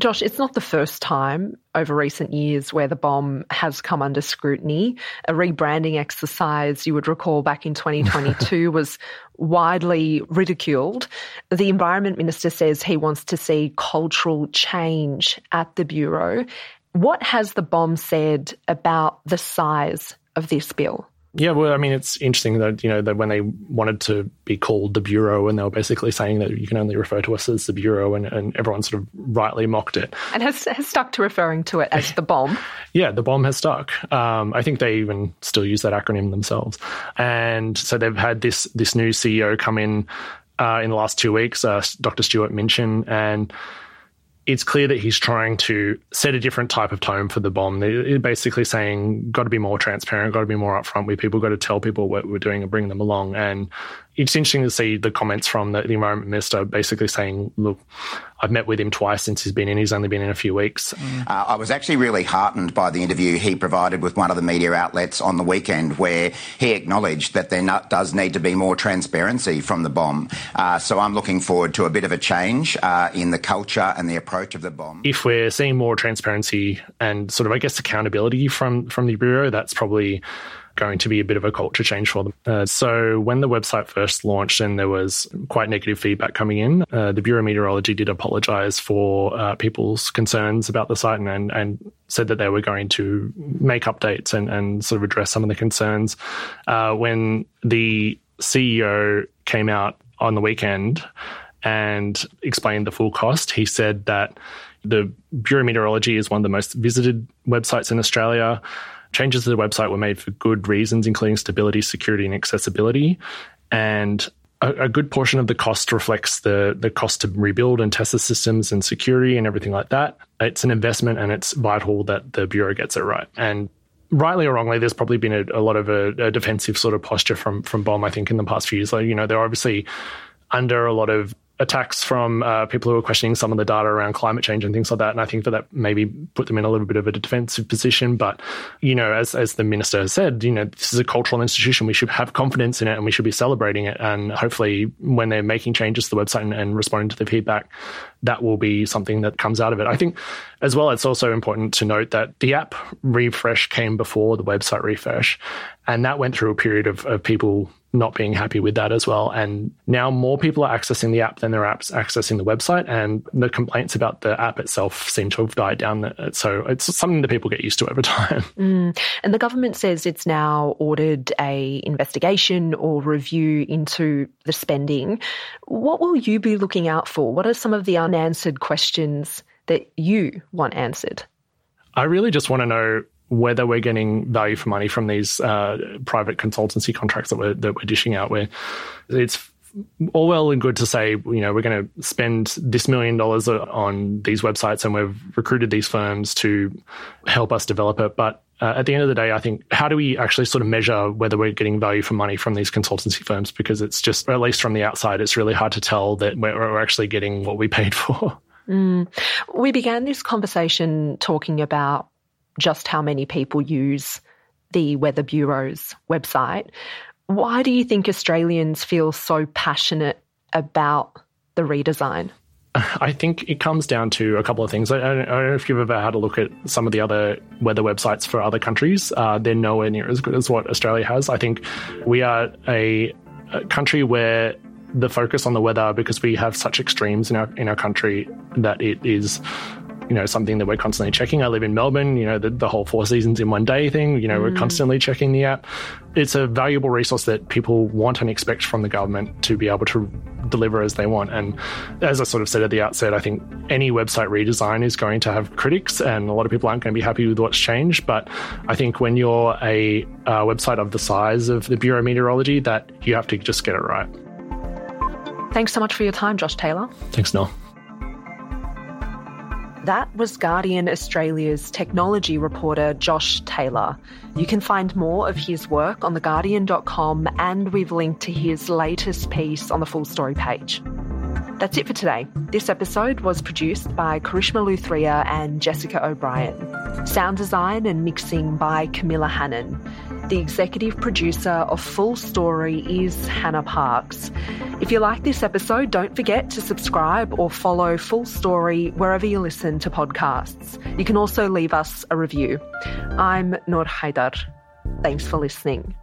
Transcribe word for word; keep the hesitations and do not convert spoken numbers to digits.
Josh, it's not the first time over recent years where the bomb has come under scrutiny. A rebranding exercise, you would recall, back in twenty twenty-two was widely ridiculed. The Environment Minister says he wants to see cultural change at the Bureau. What has the bomb said about the size of this bill? Yeah, well, I mean, it's interesting that, you know, that when they wanted to be called the Bureau, and they were basically saying that you can only refer to us as the Bureau, and, and everyone sort of rightly mocked it. And has, has stuck to referring to it as the bomb. Yeah, the bomb has stuck. Um, I think they even still use that acronym themselves. And so they've had this this new C E O come in uh, in the last two weeks, uh, Doctor Stuart Minchin, and it's clear that he's trying to set a different type of tone for the bomb. They're basically saying, got to be more transparent, got to be more upfront with people, got to tell people what we're doing and bring them along. And it's interesting to see the comments from the, the Environment Minister basically saying, look, I've met with him twice since he's been in. He's only been in a few weeks. Mm. Uh, I was actually really heartened by the interview he provided with one of the media outlets on the weekend, where he acknowledged that there not, does need to be more transparency from the bomb. Uh, so I'm looking forward to a bit of a change uh, in the culture and the approach of the bomb. If we're seeing more transparency and sort of, I guess, accountability from, from the Bureau, that's probably going to be a bit of a culture change for them. Uh, so when the website first launched and there was quite negative feedback coming in, uh, the Bureau of Meteorology did apologise for uh, people's concerns about the site, and, and, and said that they were going to make updates and, and sort of address some of the concerns. Uh, when the C E O came out on the weekend and explained the full cost, he said that the Bureau of Meteorology is one of the most visited websites in Australia. Changes to the website were made for good reasons, including stability, security, and accessibility. And a, a good portion of the cost reflects the, the cost to rebuild and test the systems and security and everything like that. It's an investment, and it's vital that the Bureau gets it right. And rightly or wrongly, there's probably been a, a lot of a, a defensive sort of posture from, from BOM, I think, in the past few years. Like, you know, they're obviously under a lot of attacks from uh, people who are questioning some of the data around climate change and things like that. And I think that that maybe put them in a little bit of a defensive position. But, you know, as as the minister has said, you know, this is a cultural institution. We should have confidence in it, and we should be celebrating it. And hopefully when they're making changes to the website and, and responding to the feedback, that will be something that comes out of it. I think as well, it's also important to note that the app refresh came before the website refresh. And that went through a period of, of people not being happy with that as well. And now more people are accessing the app than they're apps accessing the website. And the complaints about the app itself seem to have died down. So it's something that people get used to over time. Mm. And the government says it's now ordered a investigation or review into the spending. What will you be looking out for? What are some of the unanswered questions that you want answered? I really just want to know whether we're getting value for money from these uh, private consultancy contracts that we're that we're dishing out. Where it's all well and good to say, you know, we're going to spend this million dollars on these websites and we've recruited these firms to help us develop it. But uh, at the end of the day, I think, how do we actually sort of measure whether we're getting value for money from these consultancy firms? Because it's just, at least from the outside, it's really hard to tell that we're, we're actually getting what we paid for. Mm. We began this conversation talking about just how many people use the Weather Bureau's website. Why do you think Australians feel so passionate about the redesign? I think it comes down to a couple of things. I don't, I don't know if you've ever had a look at some of the other weather websites for other countries. Uh, they're nowhere near as good as what Australia has. I think we are a, a country where the focus on the weather, because we have such extremes in our in our country, that it is, you know, something that we're constantly checking. I live in Melbourne, you know, the, the whole four seasons in one day thing, you know, mm. we're constantly checking the app. It's a valuable resource that people want and expect from the government to be able to deliver as they want. And as I sort of said at the outset, I think any website redesign is going to have critics, and a lot of people aren't going to be happy with what's changed. But I think when you're a, a website of the size of the Bureau of Meteorology, that you have to just get it right. Thanks so much for your time, Josh Taylor. Thanks, Nell. That was Guardian Australia's technology reporter, Josh Taylor. You can find more of his work on the guardian dot com, and we've linked to his latest piece on the full story page. That's it for today. This episode was produced by Karishma Luthria and Jessica O'Brien. Sound design and mixing by Camilla Hannon. The executive producer of Full Story is Hannah Parks. If you like this episode, don't forget to subscribe or follow Full Story wherever you listen to podcasts. You can also leave us a review. I'm Noor Haidar. Thanks for listening.